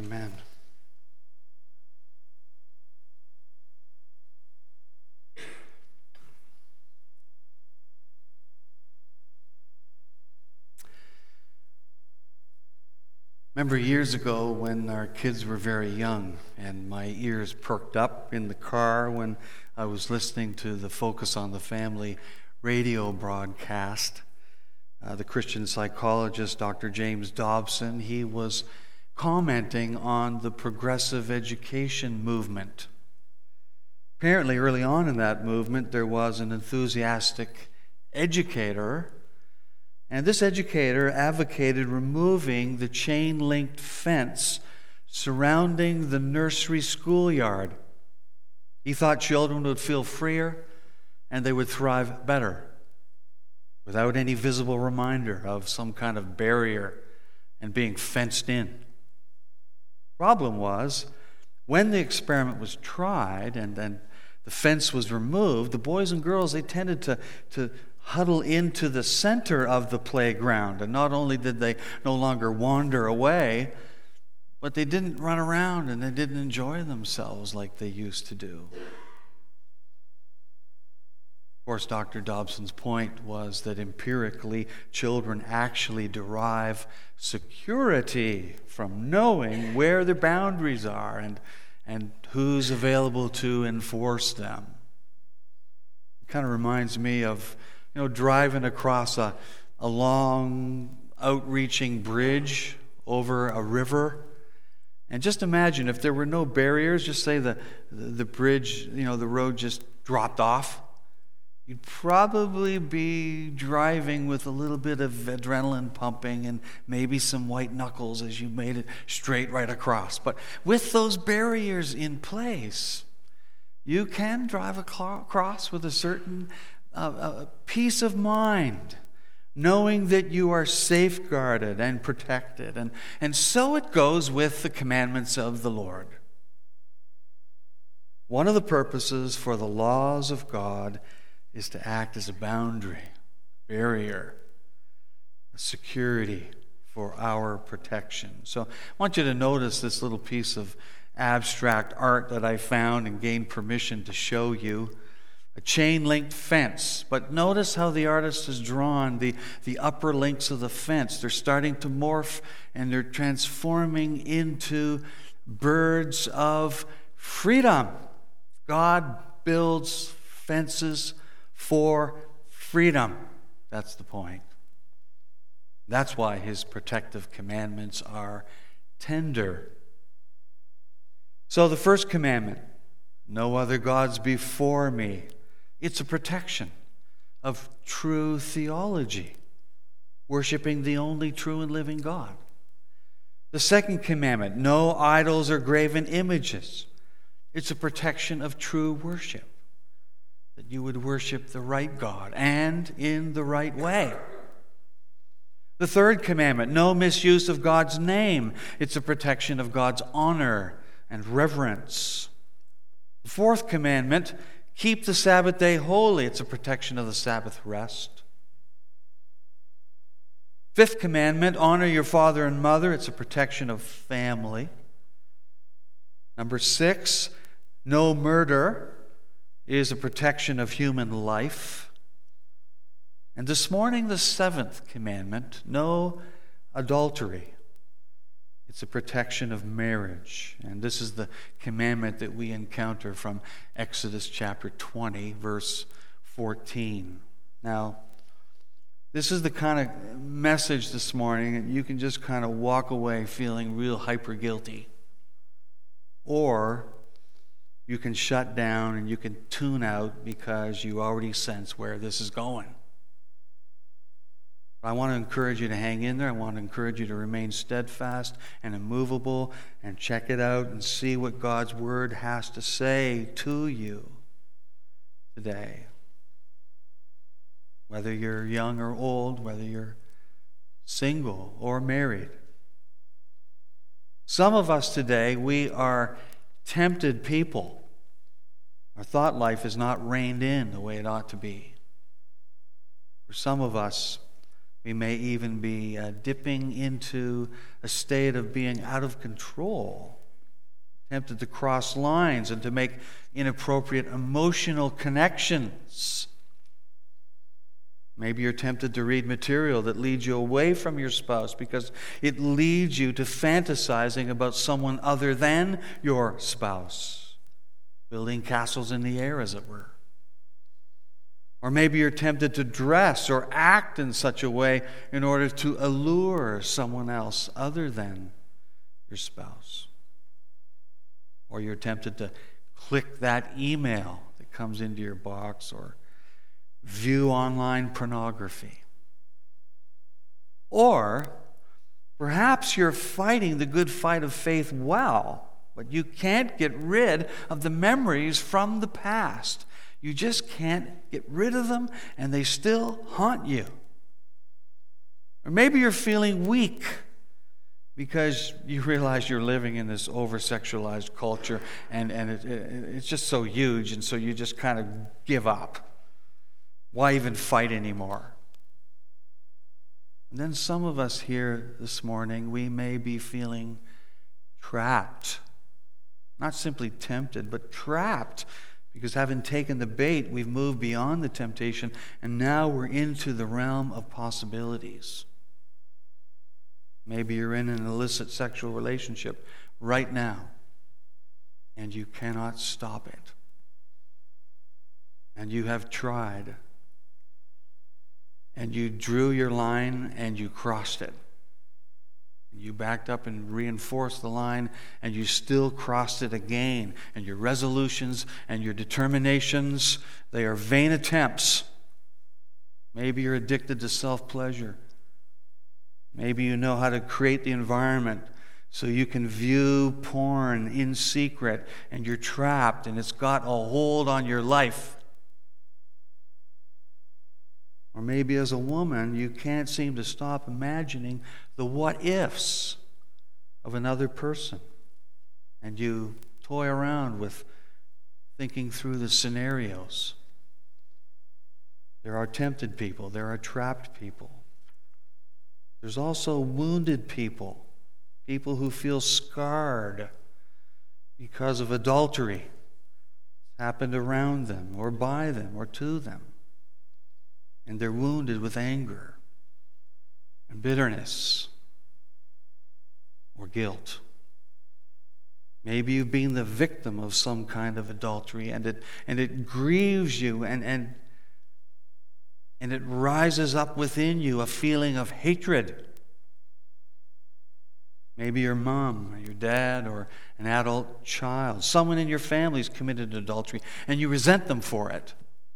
Amen. Remember years ago when our kids were very young and my ears perked up in the car when I was listening to the Focus on the Family radio broadcast. The Christian psychologist, Dr. James Dobson, he was commenting on the progressive education movement. Apparently, early on in that movement, there was an enthusiastic educator, and this educator advocated removing the chain-linked fence surrounding the nursery schoolyard. He thought children would feel freer and they would thrive better without any visible reminder of some kind of barrier and being fenced in. Problem was, when the experiment was tried and then the fence was removed, the boys and girls, they tended to huddle into the center of the playground. And not only did they no longer wander away, but they didn't run around and they didn't enjoy themselves like they used to do. Of course, Dr. Dobson's point was that empirically, children actually derive security from knowing where their boundaries are and who's available to enforce them. It kind of reminds me of, driving across a long, outreaching bridge over a river. And just imagine if there were no barriers, just say the bridge, the road just dropped off. You'd probably be driving with a little bit of adrenaline pumping and maybe some white knuckles as you made it straight right across. But with those barriers in place, you can drive across with a certain peace of mind, knowing that you are safeguarded and protected. And so it goes with the commandments of the Lord. One of the purposes for the laws of God is to act as a boundary, barrier, a security for our protection. So I want you to notice this little piece of abstract art that I found and gained permission to show you. A chain-linked fence. But notice how the artist has drawn the upper links of the fence. They're starting to morph and they're transforming into birds of freedom. God builds fences for freedom. That's the point. That's why his protective commandments are tender. So the first commandment, no other gods before me. It's a protection of true theology, worshiping the only true and living God. The second commandment, no idols or graven images. It's a protection of true worship, that you would worship the right God and in the right way. The third commandment, no misuse of God's name. It's a protection of God's honor and reverence. The fourth commandment, keep the Sabbath day holy. It's a protection of the Sabbath rest. Fifth commandment, honor your father and mother. It's a protection of family. Number 6, no murder is a protection of human life. And this morning, the 7th commandment, no adultery. It's a protection of marriage. And this is the commandment that we encounter from Exodus chapter 20, verse 14. Now, this is the kind of message this morning that you can just kind of walk away feeling real hyper guilty. Or you can shut down and you can tune out because you already sense where this is going. I want to encourage you to hang in there. I want to encourage you to remain steadfast and immovable and check it out and see what God's Word has to say to you today. Whether you're young or old, whether you're single or married. Some of us today, we are tempted people. Our thought life is not reined in the way it ought to be. For some of us, We may even be dipping into a state of being out of control, tempted to cross lines and to make inappropriate emotional connections. Maybe you're tempted to read material that leads you away from your spouse because it leads you to fantasizing about someone other than your spouse, building castles in the air, as it were. Or maybe you're tempted to dress or act in such a way in order to allure someone else other than your spouse. Or you're tempted to click that email that comes into your box or view online pornography. Or perhaps you're fighting the good fight of faith well, but you can't get rid of the memories from the past. You just can't get rid of them, and they still haunt you. Or maybe you're feeling weak because you realize you're living in this over-sexualized culture, and it's just so huge, and so you just kind of give up. Why even fight anymore? And then some of us here this morning, we may be feeling trapped. Not simply tempted, but trapped. Because having taken the bait, we've moved beyond the temptation, and now we're into the realm of possibilities. Maybe you're in an illicit sexual relationship right now, and you cannot stop it. And you have tried, and you drew your line, and you crossed it. You backed up and reinforced the line, and you still crossed it again. And your resolutions and your determinations, they are vain attempts. Maybe you're addicted to self-pleasure. Maybe you know how to create the environment so you can view porn in secret, and you're trapped, and it's got a hold on your life. Or maybe as a woman, you can't seem to stop imagining the what-ifs of another person. And you toy around with thinking through the scenarios. There are tempted people. There are trapped people. There's also wounded people. People who feel scarred because of adultery. It's happened around them or by them or to them. And they're wounded with anger and bitterness or guilt. Maybe you've been the victim of some kind of adultery, and it grieves you, and it rises up within you a feeling of hatred. Maybe your mom or your dad or an adult child, someone in your family's committed adultery, and you resent them for it.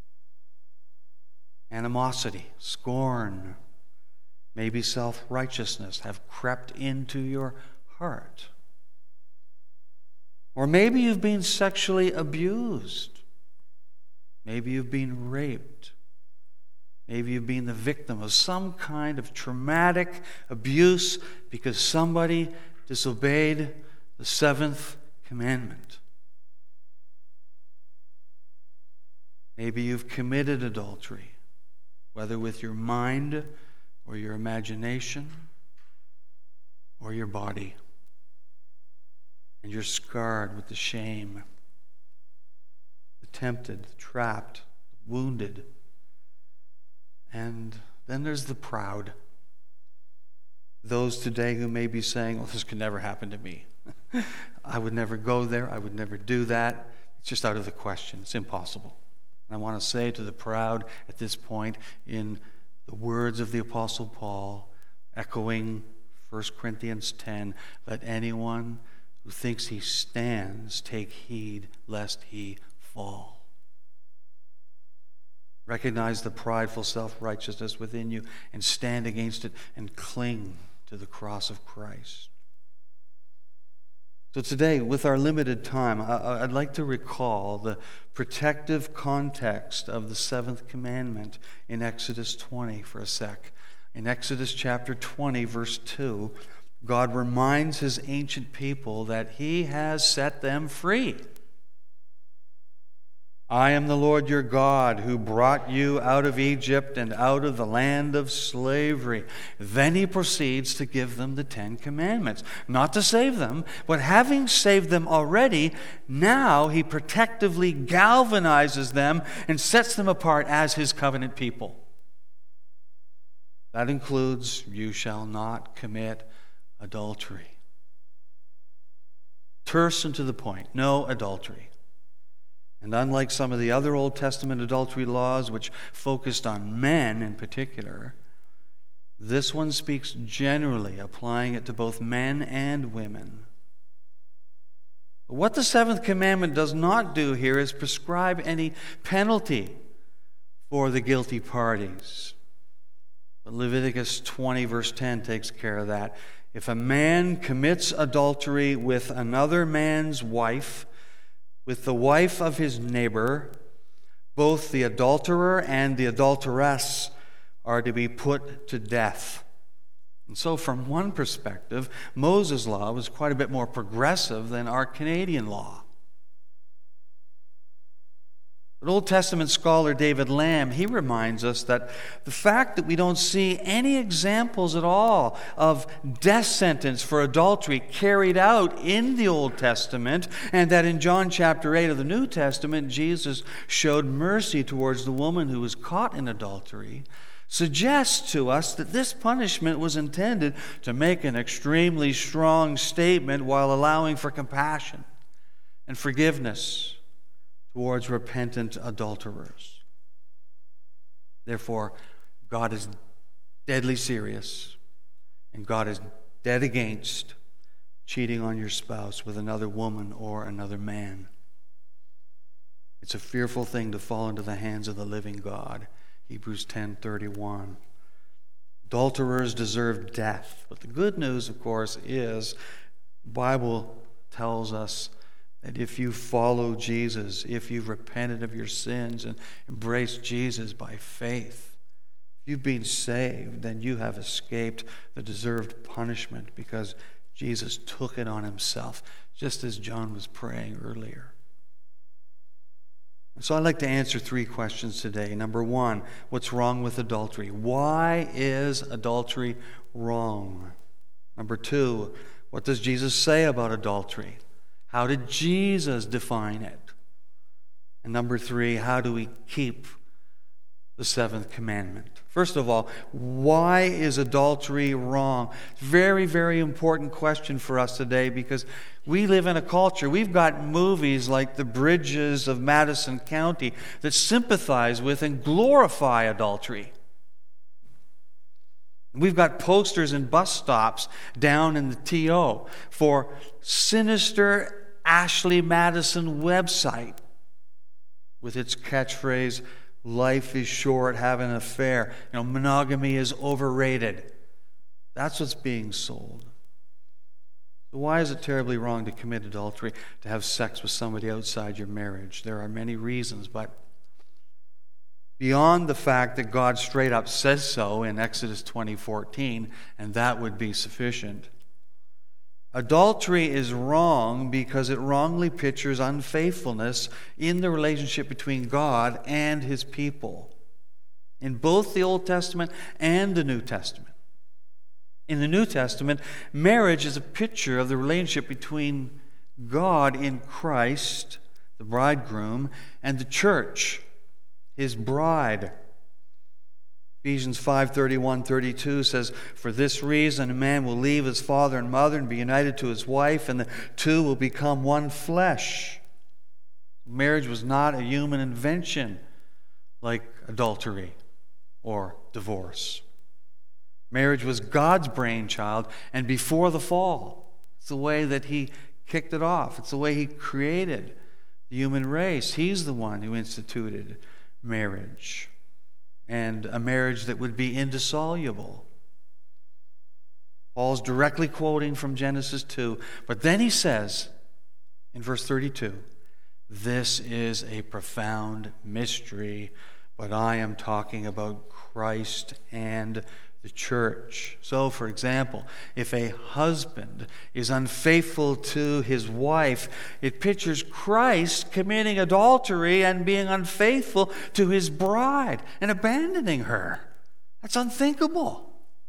Animosity, scorn, maybe self-righteousness have crept into your heart. Or maybe you've been sexually abused. Maybe you've been raped. Maybe you've been the victim of some kind of traumatic abuse because somebody disobeyed the seventh commandment. Maybe you've committed adultery, whether with your mind or your imagination or your body. And you're scarred with the shame, the tempted, the trapped, the wounded. And then there's the proud. Those today who may be saying, "Oh, this could never happen to me. I would never go there. I would never do that. It's just out of the question. It's impossible." And I want to say to the proud at this point, in the words of the Apostle Paul, echoing 1 Corinthians 10, "Let anyone who thinks he stands take heed lest he fall." Recognize the prideful self-righteousness within you and stand against it and cling to the cross of Christ. So today, with our limited time, I'd like to recall the protective context of the seventh commandment in Exodus 20 for a sec. In Exodus chapter 20, verse 2, God reminds his ancient people that he has set them free. I am the Lord your God who brought you out of Egypt and out of the land of slavery. Then he proceeds to give them the 10 Commandments. Not to save them, but having saved them already, now he protectively galvanizes them and sets them apart as his covenant people. That includes, you shall not commit adultery. Terse and to the point, no adultery. And unlike some of the other Old Testament adultery laws, which focused on men in particular, this one speaks generally, applying it to both men and women. But what the 7th commandment does not do here is prescribe any penalty for the guilty parties. But Leviticus 20, verse 10 takes care of that. If a man commits adultery with another man's wife, with the wife of his neighbor, both the adulterer and the adulteress are to be put to death. And so from one perspective, Moses' law was quite a bit more progressive than our Canadian law. But Old Testament scholar David Lamb, he reminds us that the fact that we don't see any examples at all of death sentence for adultery carried out in the Old Testament, and that in John chapter 8 of the New Testament, Jesus showed mercy towards the woman who was caught in adultery, suggests to us that this punishment was intended to make an extremely strong statement while allowing for compassion and forgiveness towards repentant adulterers. Therefore, God is deadly serious, and God is dead against cheating on your spouse with another woman or another man. It's a fearful thing to fall into the hands of the living God. Hebrews 10:31. Adulterers deserve death. But the good news, of course, is the Bible tells us that if you follow Jesus, if you've repented of your sins and embraced Jesus by faith, if you've been saved, then you have escaped the deserved punishment because Jesus took it on himself, just as John was praying earlier. So I'd like to answer 3 questions today. Number 1, what's wrong with adultery? Why is adultery wrong? Number 2, what does Jesus say about adultery? How did Jesus define it? And number 3, how do we keep the 7th commandment? First of all, why is adultery wrong? Very, very important question for us today because we live in a culture. We've got movies like The Bridges of Madison County that sympathize with and glorify adultery. We've got posters in bus stops down in the TO for sinister Ashley Madison website with its catchphrase, life is short, have an affair. Monogamy is overrated. That's what's being sold. So why is it terribly wrong to commit adultery, to have sex with somebody outside your marriage? There are many reasons, but beyond the fact that God straight up says so in Exodus 20:14, and that would be sufficient, adultery is wrong because it wrongly pictures unfaithfulness in the relationship between God and his people, in both the Old Testament and the New Testament. In the New Testament, marriage is a picture of the relationship between God in Christ, the bridegroom, and the church, his bride. Ephesians 5:31-32 says, for this reason a man will leave his father and mother and be united to his wife, and the two will become one flesh. Marriage was not a human invention like adultery or divorce. Marriage was God's brainchild, and before the fall, it's the way that he kicked it off. It's the way he created the human race. He's the one who instituted marriage, and a marriage that would be indissoluble. Paul's directly quoting from Genesis 2, but then he says in verse 32, this is a profound mystery, but I am talking about Christ and the church. So, for example, if a husband is unfaithful to his wife, it pictures Christ committing adultery and being unfaithful to his bride and abandoning her. That's unthinkable.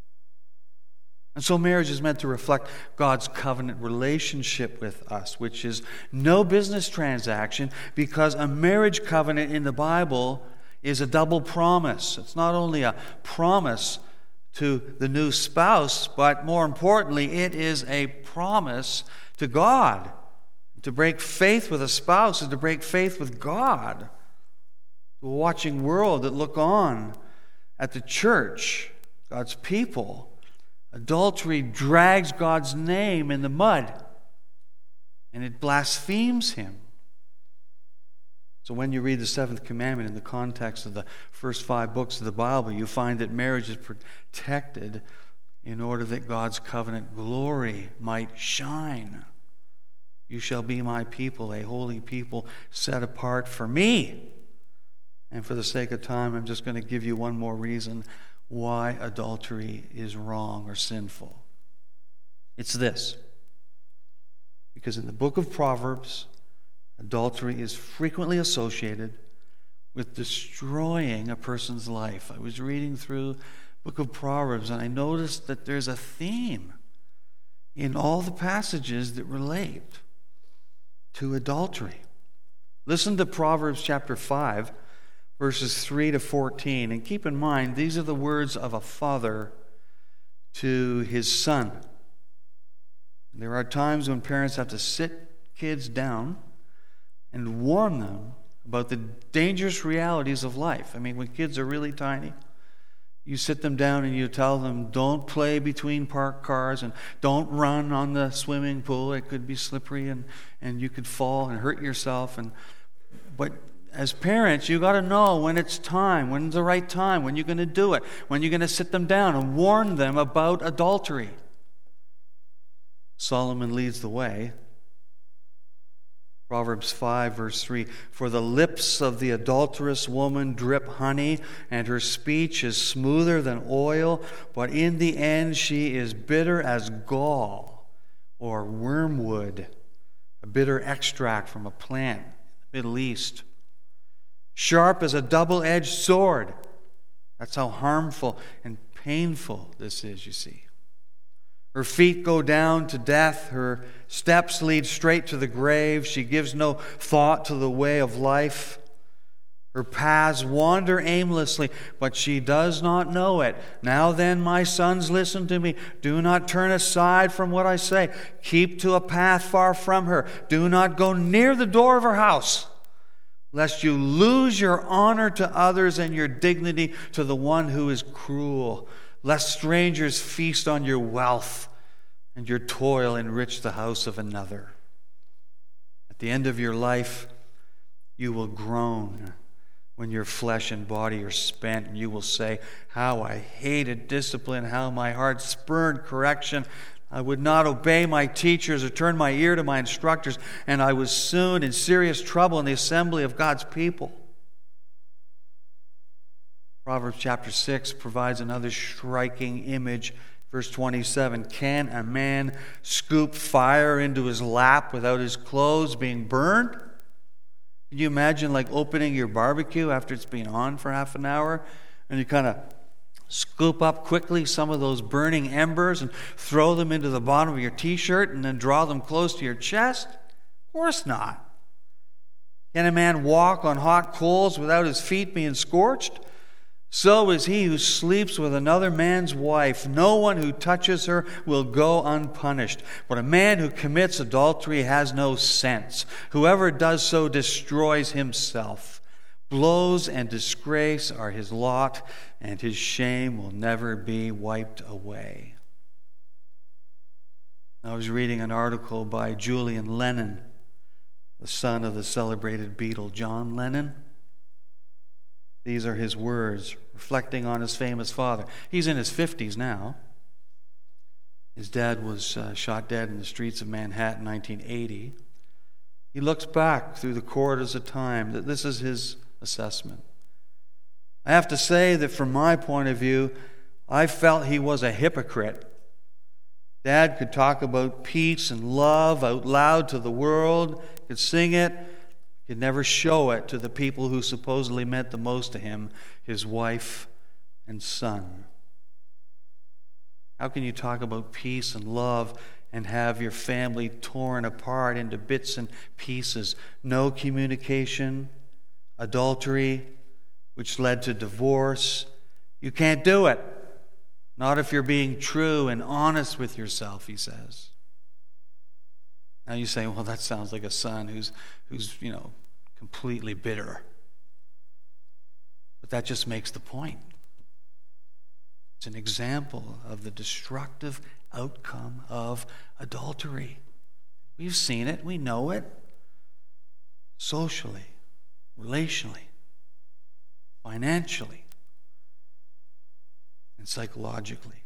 And so marriage is meant to reflect God's covenant relationship with us, which is no business transaction, because a marriage covenant in the Bible is a double promise. It's not only a promise to the new spouse, but more importantly, it is a promise to God. To break faith with a spouse is to break faith with God. To a watching world that look on at the church, God's people, adultery drags God's name in the mud, and it blasphemes him. So when you read the seventh commandment in the context of the first 5 books of the Bible, you find that marriage is protected in order that God's covenant glory might shine. You shall be my people, a holy people set apart for me. And for the sake of time, I'm just going to give you one more reason why adultery is wrong or sinful. It's this. Because in the book of Proverbs, adultery is frequently associated with destroying a person's life. I was reading through the book of Proverbs, and I noticed that there's a theme in all the passages that relate to adultery. Listen to Proverbs chapter 5, verses 3 to 14. And keep in mind, these are the words of a father to his son. There are times when parents have to sit kids down and warn them about the dangerous realities of life. I mean, when kids are really tiny, you sit them down and you tell them, don't play between parked cars and don't run on the swimming pool. It could be slippery and you could fall and hurt yourself. But as parents, you got to know when it's time, when's the right time, when you're going to do it, when you're going to sit them down and warn them about adultery. Solomon leads the way. Proverbs 5, verse 3, for the lips of the adulterous woman drip honey, and her speech is smoother than oil, but in the end she is bitter as gall or wormwood, a bitter extract from a plant in the Middle East. Sharp as a double-edged sword. That's how harmful and painful this is, you see. Her feet go down to death. Her steps lead straight to the grave. She gives no thought to the way of life. Her paths wander aimlessly, but she does not know it. Now then, my sons, listen to me. Do not turn aside from what I say. Keep to a path far from her. Do not go near the door of her house, lest you lose your honor to others and your dignity to the one who is cruel. Lest strangers feast on your wealth and your toil enrich the house of another. At the end of your life, you will groan when your flesh and body are spent, and you will say, how I hated discipline, how my heart spurned correction. I would not obey my teachers or turn my ear to my instructors, and I was soon in serious trouble in the assembly of God's people. Proverbs chapter 6 provides another striking image. Verse 27, can a man scoop fire into his lap without his clothes being burned? Can you imagine like opening your barbecue after it's been on for half an hour, and you kind of scoop up quickly some of those burning embers and throw them into the bottom of your t-shirt and then draw them close to your chest? Of course not. Can a man walk on hot coals without his feet being scorched? So is he who sleeps with another man's wife. No one who touches her will go unpunished. But a man who commits adultery has no sense. Whoever does so destroys himself. Blows and disgrace are his lot, and his shame will never be wiped away. I was reading an article by Julian Lennon, the son of the celebrated Beatle John Lennon. These are his words, reflecting on his famous father. He's in his 50s now. His dad was shot dead in the streets of Manhattan in 1980. He looks back through the corridors of time. This is his assessment. I have to say that from my point of view, I felt he was a hypocrite. Dad could talk about peace and love out loud to the world, could sing it, could never show it to the people who supposedly meant the most to him, his wife and son. How can you talk about peace and love and have your family torn apart into bits and pieces? No communication, adultery, which led to divorce. You can't do it. Not if you're being true and honest with yourself, he says. Now you say, well, that sounds like a son who's completely bitter. But that just makes the point. It's an example of the destructive outcome of adultery. We've seen it. We know it. Socially, relationally, financially, and psychologically.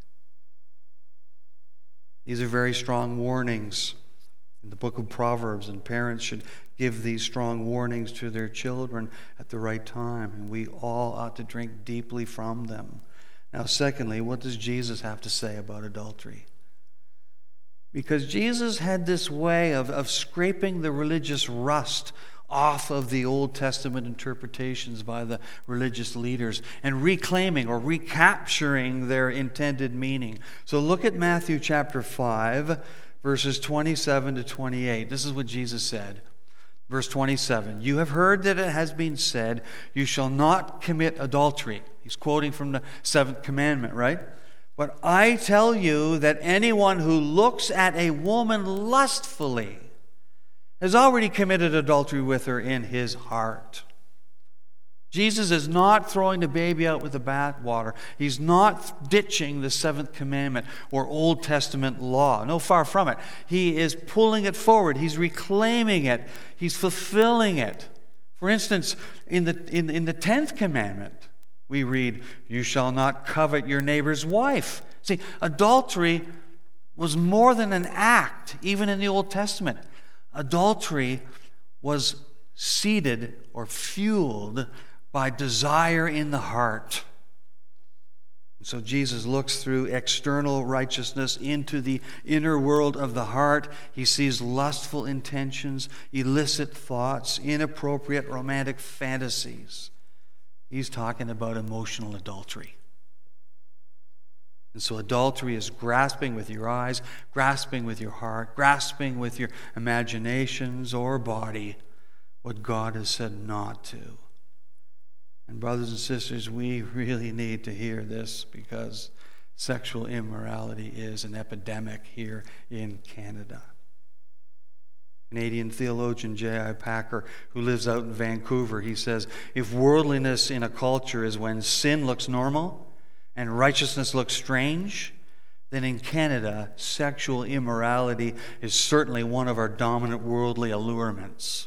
These are very strong warnings in the book of Proverbs, and parents should give these strong warnings to their children at the right time, and we all ought to drink deeply from them. Now, secondly, what does Jesus have to say about adultery? Because Jesus had this way of scraping the religious rust off of the Old Testament interpretations by the religious leaders and reclaiming or recapturing their intended meaning. So look at Matthew chapter 5, verses 27 to 28. This is what Jesus said. Verse 27, "You have heard that it has been said, 'You shall not commit adultery.'" He's quoting from the 7th commandment, right? "But I tell you that anyone who looks at a woman lustfully has already committed adultery with her in his heart." Jesus is not throwing the baby out with the bathwater. He's not ditching the 7th commandment or Old Testament law. No, far from it. He is pulling it forward. He's reclaiming it. He's fulfilling it. For instance, in the 10th commandment, we read, "You shall not covet your neighbor's wife." See, adultery was more than an act, even in the Old Testament. Adultery was seeded or fueled by desire in the heart. So Jesus looks through external righteousness into the inner world of the heart. He sees lustful intentions, illicit thoughts, inappropriate romantic fantasies. He's talking about emotional adultery. And so adultery is grasping with your eyes, grasping with your heart, grasping with your imaginations or body what God has said not to. And brothers and sisters, we really need to hear this because sexual immorality is an epidemic here in Canada. Canadian theologian J.I. Packer, who lives out in Vancouver, he says, "If worldliness in a culture is when sin looks normal and righteousness looks strange, then in Canada, sexual immorality is certainly one of our dominant worldly allurements."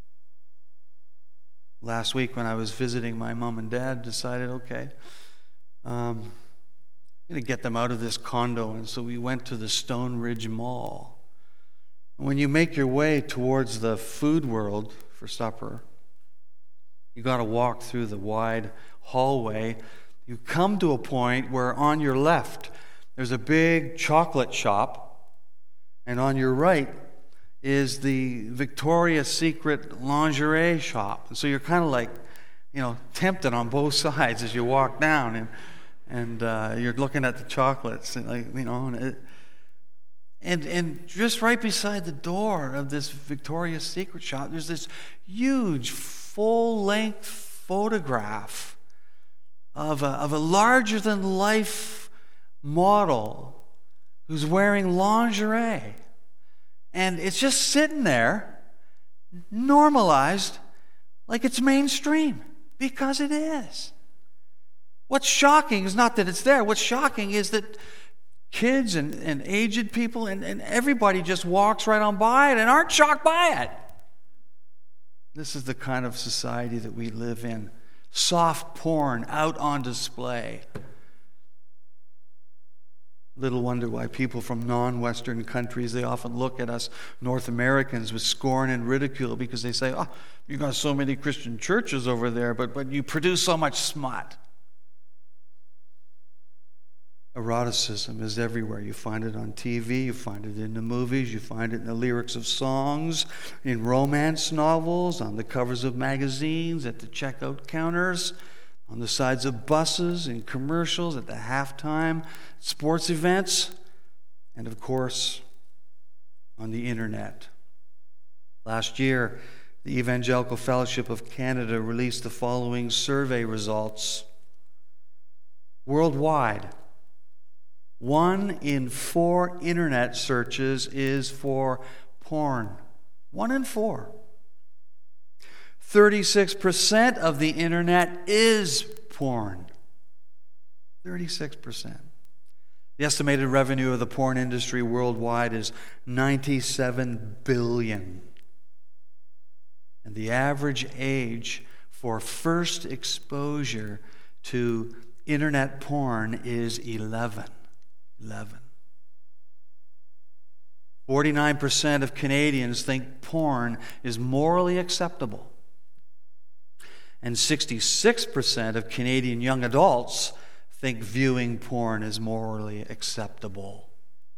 Last week when I was visiting my mom and dad, decided, okay, I'm going to get them out of this condo. And so we went to the Stone Ridge Mall. When you make your way towards the food world for supper, you got to walk through the wide hallway. You come to a point where on your left, there's a big chocolate shop, and on your right is the Victoria's Secret lingerie shop. And so you're kind of like, tempted on both sides as you walk down, and you're looking at the chocolates, and and just right beside the door of this Victoria's Secret shop, there's this huge full-length photograph of a larger-than-life model who's wearing lingerie. And it's just sitting there, normalized, like it's mainstream, because it is. What's shocking is not that it's there. What's shocking is that kids and aged people and everybody just walks right on by it and aren't shocked by it. This is the kind of society that we live in. Soft porn out on display. Little wonder why people from non-Western countries, they often look at us North Americans with scorn and ridicule because they say, "Oh, you got so many Christian churches over there, but you produce so much smut." Eroticism is everywhere. You find it on TV, you find it in the movies, you find it in the lyrics of songs, in romance novels, on the covers of magazines, at the checkout counters, on the sides of buses, in commercials, at the halftime, sports events, and of course, on the internet. Last year, the Evangelical Fellowship of Canada released the following survey results. Worldwide, 1 in 4 internet searches is for porn. 1 in 4. 36% of the internet is porn. 36%. The estimated revenue of the porn industry worldwide is $97 billion. And the average age for first exposure to internet porn is 11. 49% of Canadians think porn is morally acceptable. And 66% of Canadian young adults think viewing porn is morally acceptable.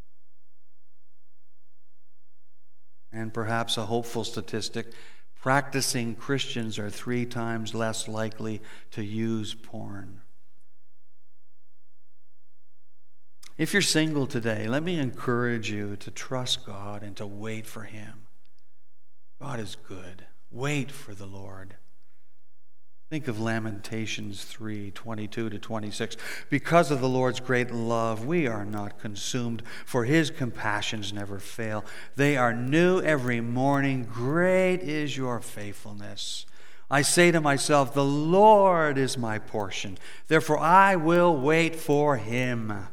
And perhaps a hopeful statistic, practicing Christians are 3 times less likely to use porn. If you're single today, let me encourage you to trust God and to wait for Him. God is good. Wait for the Lord. Think of Lamentations 3:22-26. Because of the Lord's great love, we are not consumed, for His compassions never fail. They are new every morning. Great is your faithfulness. I say to myself, the Lord is my portion. Therefore I will wait for Him.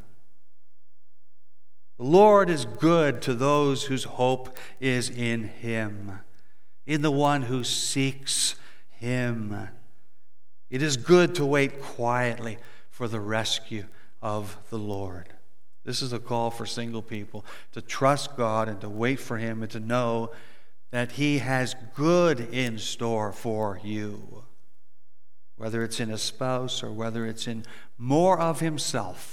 The Lord is good to those whose hope is in Him, in the one who seeks Him. It is good to wait quietly for the rescue of the Lord. This is a call for single people to trust God and to wait for Him and to know that He has good in store for you. Whether it's in a spouse or whether it's in more of Himself.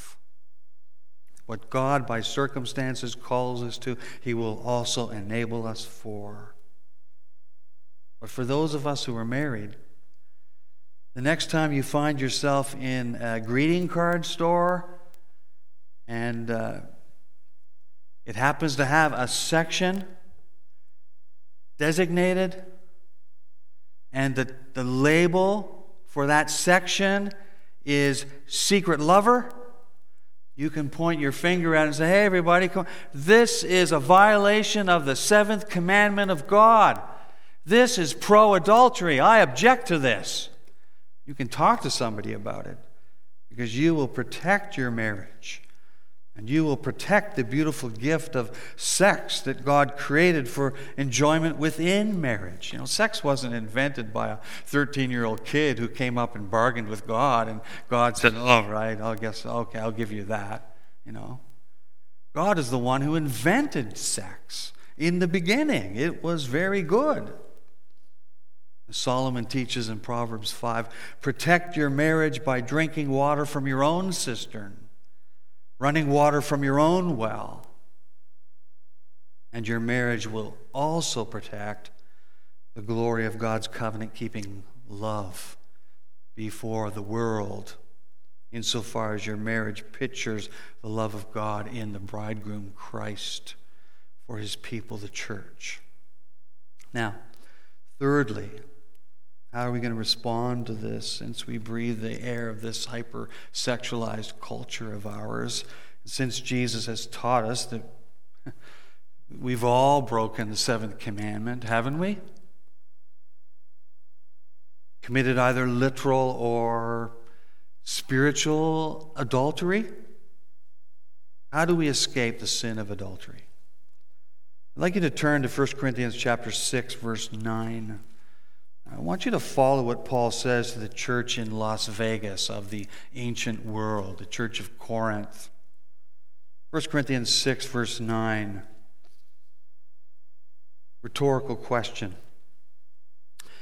What God, by circumstances, calls us to, He will also enable us for. But for those of us who are married, the next time you find yourself in a greeting card store and it happens to have a section designated and the label for that section is secret lover, you can point your finger at it and say, hey, everybody, come on. This is a violation of the 7th commandment of God. This is pro-adultery. I object to this. You can talk to somebody about it because you will protect your marriage and you will protect the beautiful gift of sex that God created for enjoyment within marriage. You know, sex wasn't invented by a 13-year-old kid who came up and bargained with God and God said, all right, I'll give you that. You know, God is the one who invented sex. In the beginning, it was very good. Solomon teaches in Proverbs 5, protect your marriage by drinking water from your own cistern, running water from your own well. And your marriage will also protect the glory of God's covenant-keeping love before the world, insofar as your marriage pictures the love of God in the bridegroom Christ for His people, the church. Now, thirdly, how are we going to respond to this since we breathe the air of this hyper-sexualized culture of ours? Since Jesus has taught us that we've all broken the 7th commandment, haven't we? Committed either literal or spiritual adultery? How do we escape the sin of adultery? I'd like you to turn to 1 Corinthians chapter 6, verse 9. I want you to follow what Paul says to the church in Las Vegas of the ancient world, the church of Corinth. 1 Corinthians 6, verse 9. Rhetorical question.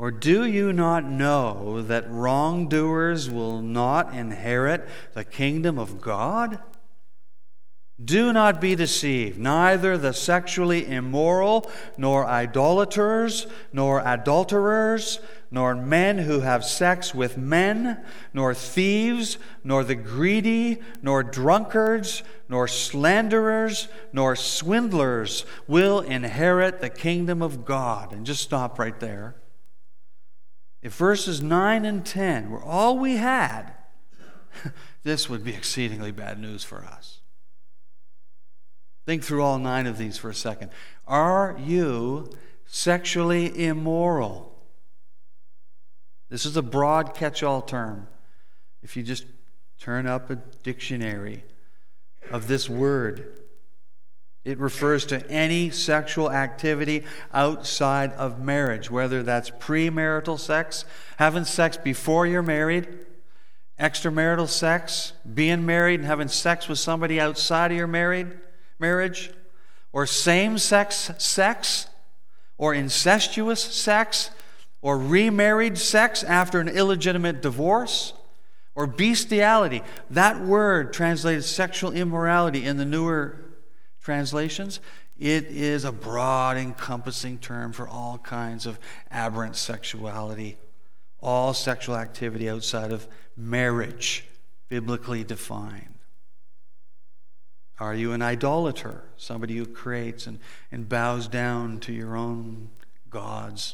Or do you not know that wrongdoers will not inherit the kingdom of God? Do not be deceived. Neither the sexually immoral, nor idolaters, nor adulterers, nor men who have sex with men, nor thieves, nor the greedy, nor drunkards, nor slanderers, nor swindlers will inherit the kingdom of God. And just stop right there. If verses 9 and 10 were all we had, this would be exceedingly bad news for us. Think through all 9 of these for a second. Are you sexually immoral? This is a broad catch-all term. If you just turn up a dictionary of this word, it refers to any sexual activity outside of marriage, whether that's premarital sex, having sex before you're married, extramarital sex, being married and having sex with somebody outside of your marriage, or same-sex sex, or incestuous sex, or remarried sex after an illegitimate divorce, or bestiality. That word translated sexual immorality in the newer translations, it is a broad, encompassing term for all kinds of aberrant sexuality, all sexual activity outside of marriage, biblically defined. Are you an idolater, somebody who creates and bows down to your own gods?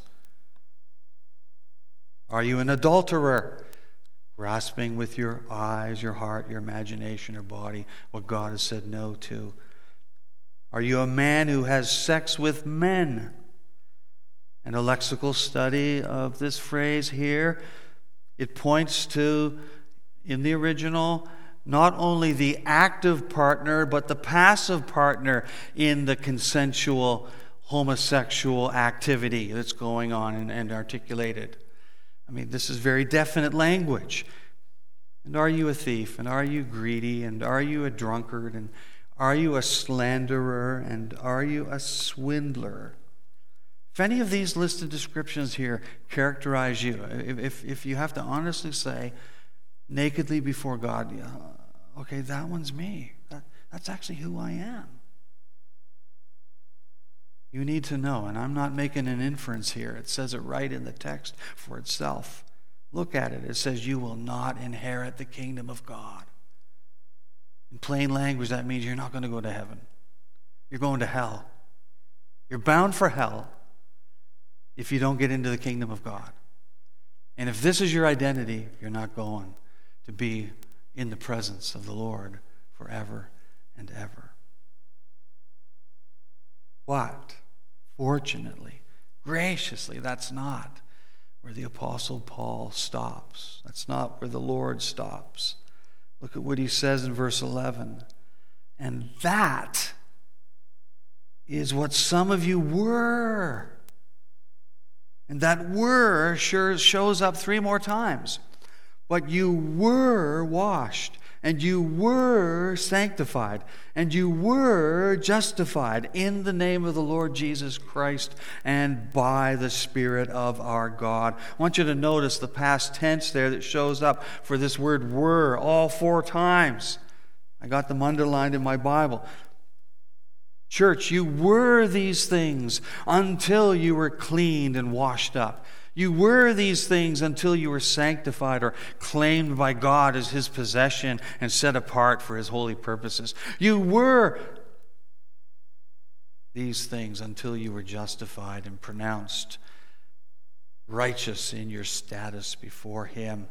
Are you an adulterer, grasping with your eyes, your heart, your imagination, your body, what God has said no to? Are you a man who has sex with men? And a lexical study of this phrase here, it points to, in the original, not only the active partner, but the passive partner in the consensual homosexual activity that's going on and articulated. I mean, this is very definite language. And are you a thief? And are you greedy? And are you a drunkard? And are you a slanderer? And are you a swindler? If any of these listed descriptions here characterize you, if you have to honestly say, nakedly before God, yeah, okay, that one's me. That's actually who I am. You need to know, and I'm not making an inference here. It says it right in the text for itself. Look at it. It says, you will not inherit the kingdom of God. In plain language, that means you're not going to go to heaven. You're going to hell. You're bound for hell if you don't get into the kingdom of God. And if this is your identity, you're not going to be in the presence of the Lord forever and ever. But, fortunately, graciously, that's not where the Apostle Paul stops. That's not where the Lord stops. Look at what he says in verse 11. And that is what some of you were. And that were sure shows up 3 more times. But you were washed, and you were sanctified, and you were justified in the name of the Lord Jesus Christ and by the Spirit of our God. I want you to notice the past tense there that shows up for this word were all 4 times. I got them underlined in my Bible. Church, you were these things until you were cleaned and washed up. You were these things until you were sanctified or claimed by God as His possession and set apart for His holy purposes. You were these things until you were justified and pronounced righteous in your status before Him.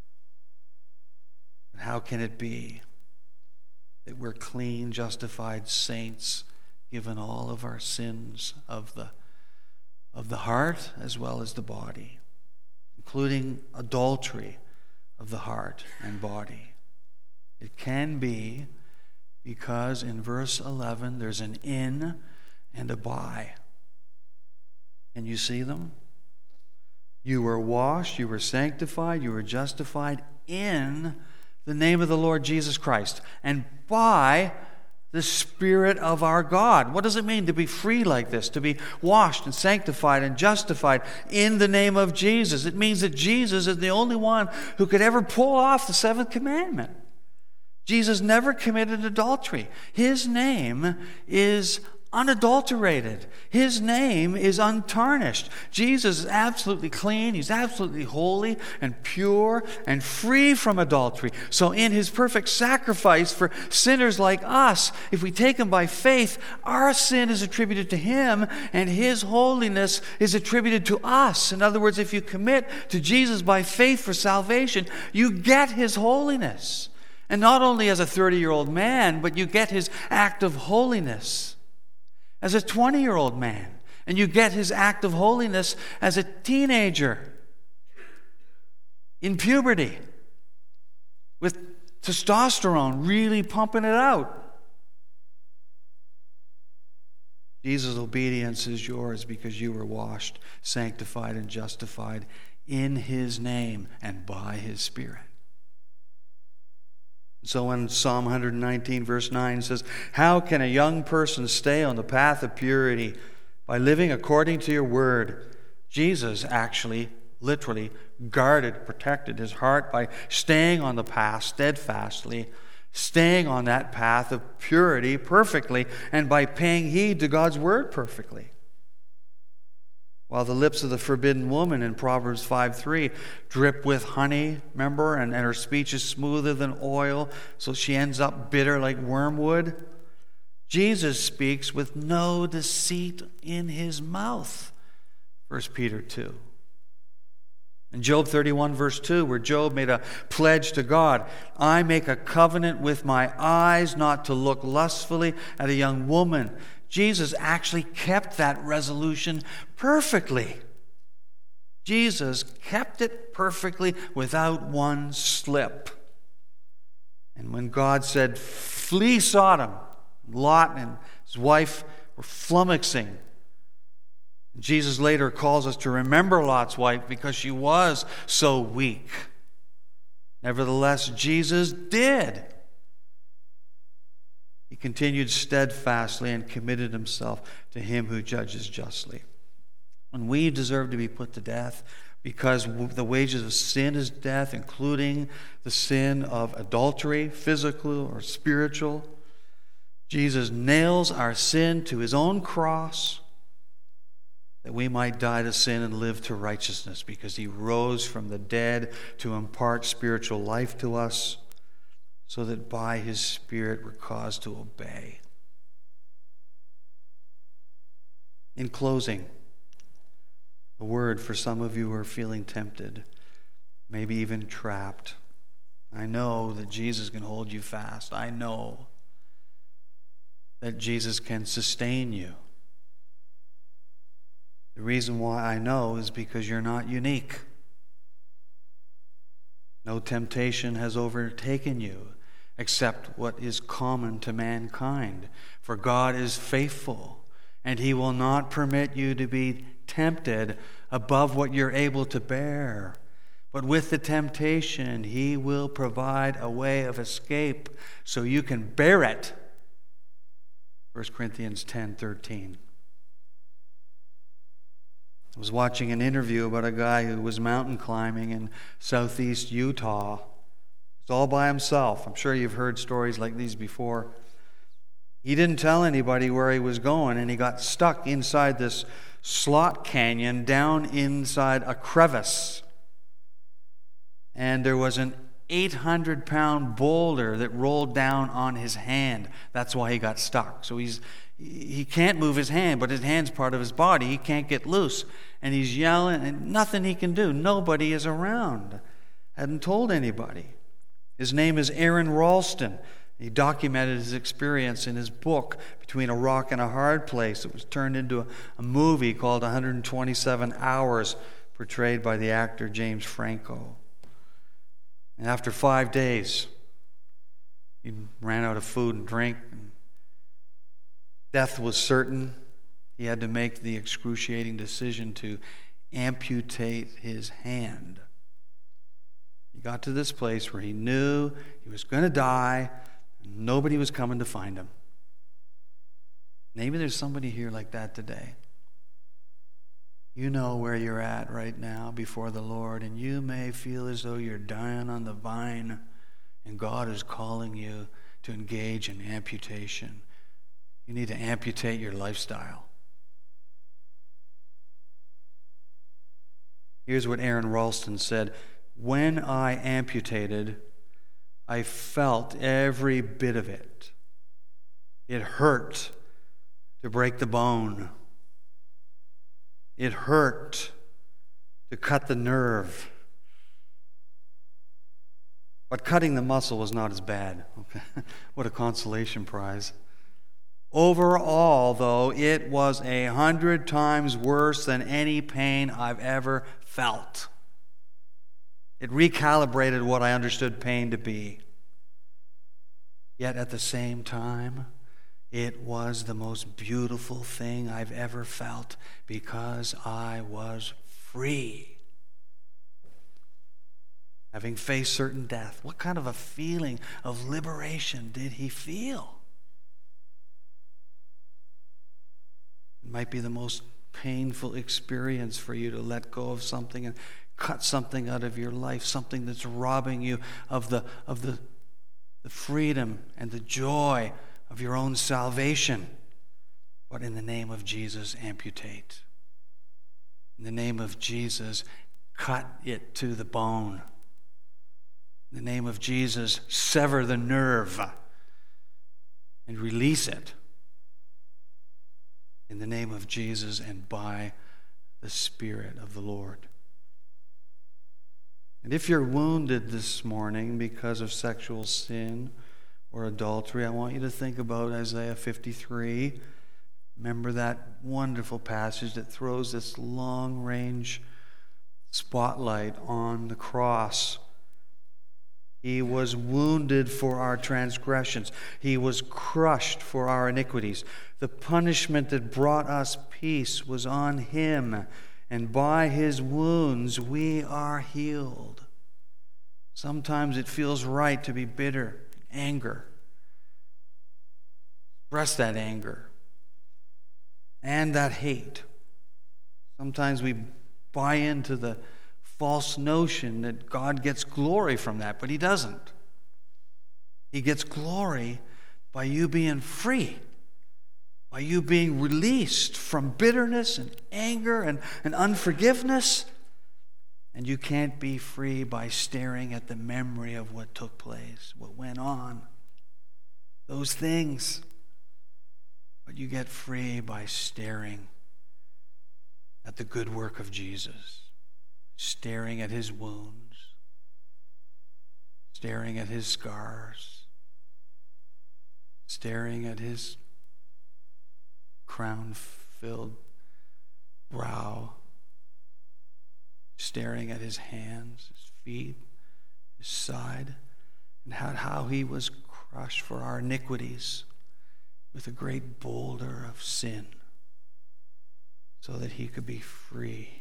And how can it be that we're clean, justified saints, given all of our sins of the heart as well as the body, including adultery of the heart and body? It can be because in verse 11 there's an in and a by. Can you see them? You were washed, you were sanctified, you were justified in the name of the Lord Jesus Christ, and by the Spirit of our God. What does it mean to be free like this? To be washed and sanctified and justified in the name of Jesus. It means that Jesus is the only one who could ever pull off the seventh commandment. Jesus never committed adultery. His name is unadulterated. His name is untarnished. Jesus is absolutely clean. He's absolutely holy and pure and free from adultery. So in his perfect sacrifice for sinners like us, if we take him by faith, our sin is attributed to him and his holiness is attributed to us. In other words, if you commit to Jesus by faith for salvation, you get his holiness. And not only as a 30-year-old man, but you get his act of holiness as a 20-year-old man. And you get his act of holiness as a teenager in puberty with testosterone really pumping it out. Jesus' obedience is yours because you were washed, sanctified, and justified in his name and by his Spirit. So when Psalm 119 verse 9 says, "How can a young person stay on the path of purity? By living according to your word." Jesus actually, literally, guarded, protected his heart by staying on the path steadfastly, staying on that path of purity perfectly, and by paying heed to God's word perfectly. While the lips of the forbidden woman in Proverbs 5:3 drip with honey, remember, and her speech is smoother than oil, so she ends up bitter like wormwood. Jesus speaks with no deceit in his mouth. 1 Peter 2. In Job 31 verse 2, where Job made a pledge to God, "I make a covenant with my eyes not to look lustfully at a young woman." Jesus actually kept that resolution perfectly. Jesus kept it perfectly without one slip. And when God said, "Flee Sodom," Lot and his wife were flummoxing. Jesus later calls us to remember Lot's wife because she was so weak. Nevertheless, Jesus did. He continued steadfastly and committed himself to him who judges justly. When we deserve to be put to death because the wages of sin is death, including the sin of adultery, physical or spiritual, Jesus nails our sin to his own cross that we might die to sin and live to righteousness, because he rose from the dead to impart spiritual life to us, so that by his Spirit we're caused to obey. In closing, a word for some of you who are feeling tempted, maybe even trapped. I know that Jesus can hold you fast. I know that Jesus can sustain you. The reason why I know is because you're not unique. No temptation has overtaken you except what is common to mankind. For God is faithful, and he will not permit you to be tempted above what you're able to bear. But with the temptation, he will provide a way of escape so you can bear it. 1 Corinthians 10:13. I was watching an interview about a guy who was mountain climbing in southeast Utah. It's all by himself. I'm sure you've heard stories like these before. He didn't tell anybody where he was going, and he got stuck inside this slot canyon down inside a crevice. And there was an 800-pound boulder that rolled down on his hand. That's why he got stuck. So he can't move his hand, but his hand's part of his body. He can't get loose. And he's yelling, and nothing he can do. Nobody is around. Hadn't told anybody. His name is Aaron Ralston. He documented his experience in his book, Between a Rock and a Hard Place. It was turned into a movie called 127 Hours, portrayed by the actor James Franco. And after 5 days, he ran out of food and drink. And death was certain. He had to make the excruciating decision to amputate his hand. He got to this place where he knew he was going to die, and nobody was coming to find him. Maybe there's somebody here like that today. You know where you're at right now before the Lord, and you may feel as though you're dying on the vine, and God is calling you to engage in amputation. You need to amputate your lifestyle. Here's what Aaron Ralston said: "When I amputated, I felt every bit of it. It hurt to break the bone. It hurt to cut the nerve. But cutting the muscle was not as bad." Okay. What a consolation prize. "Overall, though, it was 100 times worse than any pain I've ever felt. It recalibrated what I understood pain to be. Yet at the same time, it was the most beautiful thing I've ever felt because I was free." Having faced certain death, what kind of a feeling of liberation did he feel? It might be the most painful experience for you to let go of something and cut something out of your life, something that's robbing you of the freedom and the joy of your own salvation. But in the name of Jesus, amputate. In the name of Jesus, cut it to the bone. In the name of Jesus, sever the nerve and release it. In the name of Jesus and by the Spirit of the Lord. And if you're wounded this morning because of sexual sin or adultery, I want you to think about Isaiah 53. Remember that wonderful passage that throws this long-range spotlight on the cross. He was wounded for our transgressions. He was crushed for our iniquities. The punishment that brought us peace was on him, and by his wounds we are healed. Sometimes it feels right to be bitter, anger. Express that anger and that hate. Sometimes we buy into the false notion that God gets glory from that, but he doesn't. He gets glory by you being free, by you being released from bitterness and anger and unforgiveness. And you can't be free by staring at the memory of what took place, what went on, those things. But you get free by staring at the good work of Jesus. Staring at his wounds, staring at his scars, staring at his crown-filled brow, staring at his hands, his feet, his side, and how he was crushed for our iniquities with a great boulder of sin so that he could be free.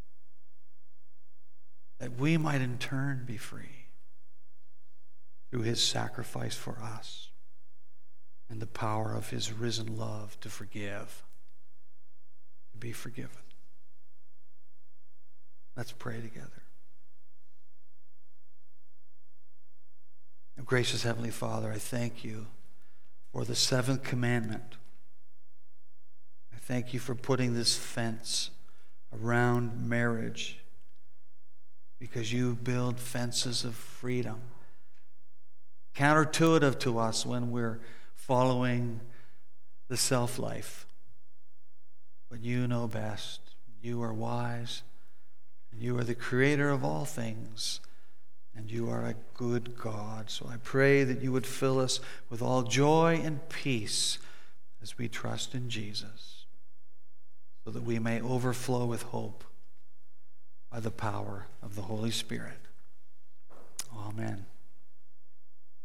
That we might in turn be free through his sacrifice for us and the power of his risen love to forgive, to be forgiven. Let's pray together. Gracious Heavenly Father, I thank you for the seventh commandment. I thank you for putting this fence around marriage, because you build fences of freedom. Counterintuitive to us when we're following the self-life. But you know best. You are wise. And you are the creator of all things. And you are a good God. So I pray that you would fill us with all joy and peace as we trust in Jesus, so that we may overflow with hope by the power of the Holy Spirit.